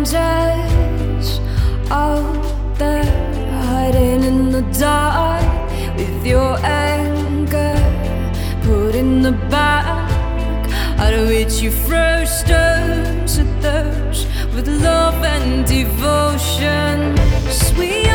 strangers out there hiding in the dark with your anger put in the back, out of which you first stones at those with love and devotion. Sweet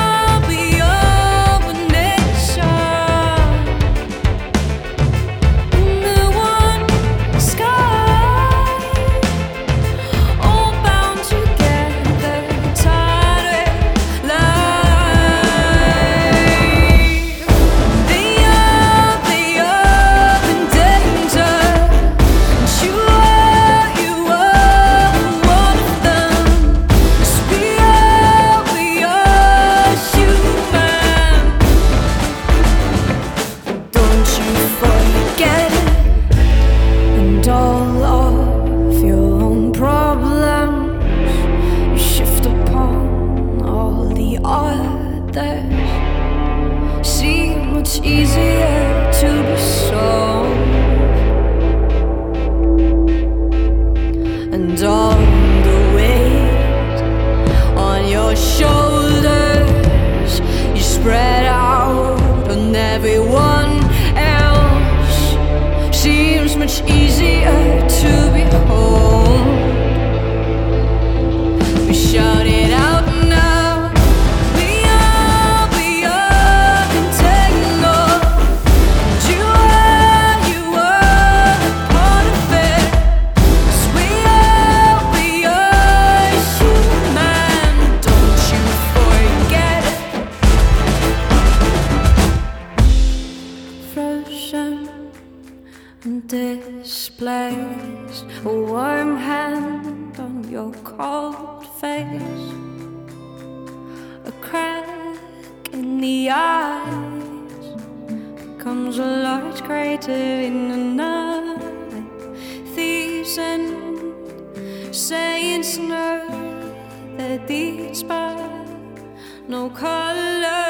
seem much easier to be solved, and all the weight on your shoulders you spread out on everyone else. Seems much easier to behold. We shout it out now. Displaced, a warm hand on your cold face, a crack in the eyes becomes a large crater in the night. Thieves and saints know that these by no color.